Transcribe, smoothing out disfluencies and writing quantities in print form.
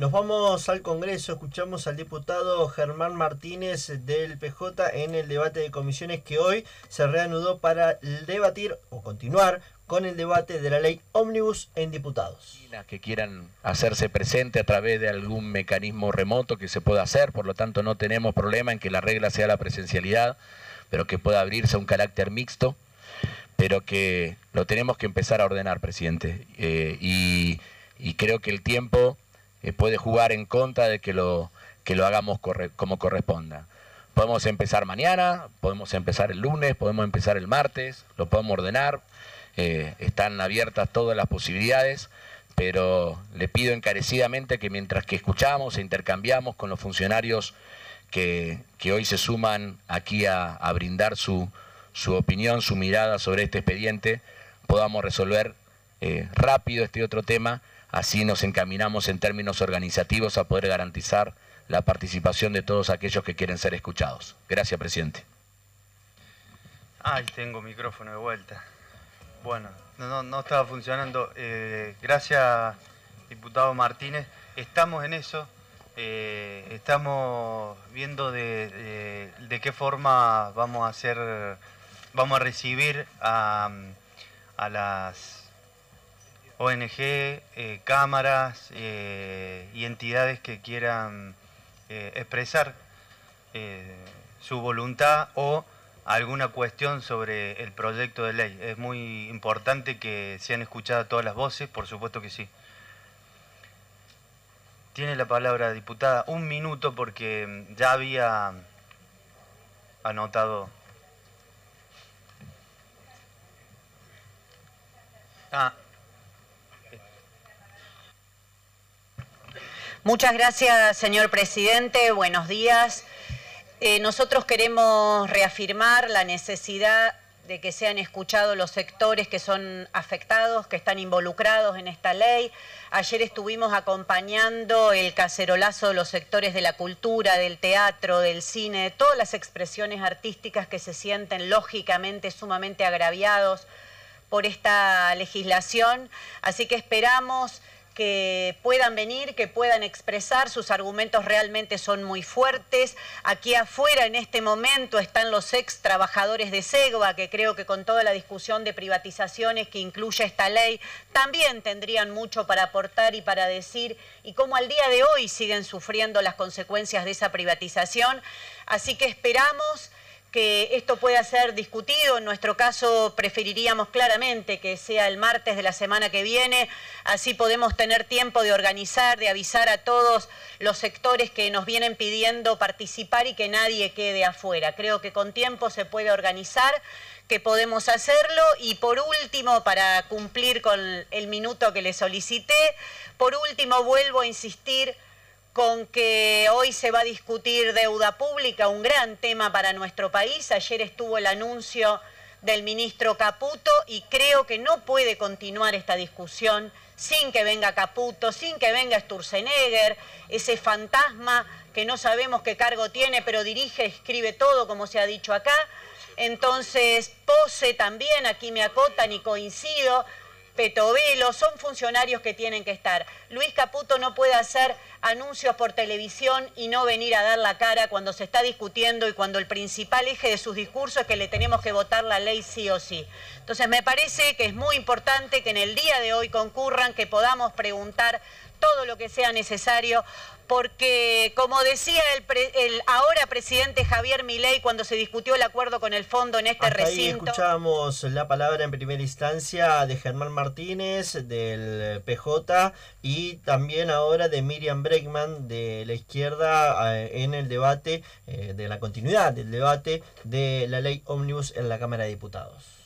Nos vamos al Congreso, escuchamos al diputado Germán Martínez del PJ en el debate de comisiones que hoy se reanudó para debatir o continuar con el debate de la ley ómnibus en diputados. Que quieran hacerse presente a través de algún mecanismo remoto que se pueda hacer, por lo tanto no tenemos problema en que la regla sea la presencialidad, pero que pueda abrirse a un carácter mixto, pero que lo tenemos que empezar a ordenar, presidente, y creo que el tiempo puede jugar en contra de que lo hagamos como corresponda. Podemos empezar mañana, podemos empezar el lunes, podemos empezar el martes, lo podemos ordenar, están abiertas todas las posibilidades, pero le pido encarecidamente que mientras que escuchamos e intercambiamos con los funcionarios que hoy se suman aquí a brindar su opinión, su mirada sobre este expediente, podamos resolver rápido este otro tema. Así nos encaminamos en términos organizativos a poder garantizar la participación de todos aquellos que quieren ser escuchados. Gracias, presidente. Ahí tengo micrófono de vuelta. Bueno, no estaba funcionando. Gracias, diputado Martínez. Estamos en eso. Estamos viendo de qué forma vamos a recibir a las ONG, cámaras y entidades que quieran expresar su voluntad o alguna cuestión sobre el proyecto de ley. Es muy importante que sean escuchadas todas las voces, por supuesto que sí. Tiene la palabra, diputada, 1 minuto porque ya había anotado. Muchas gracias, señor presidente. Buenos días. Nosotros queremos reafirmar la necesidad de que sean escuchados los sectores que son afectados, que están involucrados en esta ley. Ayer estuvimos acompañando el cacerolazo de los sectores de la cultura, del teatro, del cine, de todas las expresiones artísticas que se sienten lógicamente sumamente agraviados por esta legislación. Así que esperamos que puedan venir, que puedan expresar, sus argumentos realmente son muy fuertes. Aquí afuera en este momento están los ex trabajadores de Segva, que creo que con toda la discusión de privatizaciones que incluye esta ley, también tendrían mucho para aportar y para decir, y cómo al día de hoy siguen sufriendo las consecuencias de esa privatización. Así que esperamos que esto pueda ser discutido. En nuestro caso preferiríamos claramente que sea el martes de la semana que viene, así podemos tener tiempo de organizar, de avisar a todos los sectores que nos vienen pidiendo participar y que nadie quede afuera. Creo que con tiempo se puede organizar, que podemos hacerlo. Y por último, para cumplir con el minuto que le solicité, por último vuelvo a insistir con que hoy se va a discutir deuda pública, un gran tema para nuestro país. Ayer estuvo el anuncio del ministro Caputo y creo que no puede continuar esta discusión sin que venga Caputo, sin que venga Sturzenegger, ese fantasma que no sabemos qué cargo tiene, pero dirige, escribe todo, como se ha dicho acá. Entonces, Pose también, aquí me acotan y coincido. Petovelo, son funcionarios que tienen que estar. Luis Caputo no puede hacer anuncios por televisión y no venir a dar la cara cuando se está discutiendo y cuando el principal eje de sus discursos es que le tenemos que votar la ley sí o sí. Entonces me parece que es muy importante que en el día de hoy concurran, que podamos preguntar todo lo que sea necesario, porque como decía el ahora presidente Javier Milei cuando se discutió el acuerdo con el fondo en este recinto. Ahí escuchamos la palabra en primera instancia de Germán Martínez del PJ y también ahora de Miriam Bregman de la izquierda en el debate de la continuidad del debate de la ley ómnibus en la Cámara de Diputados.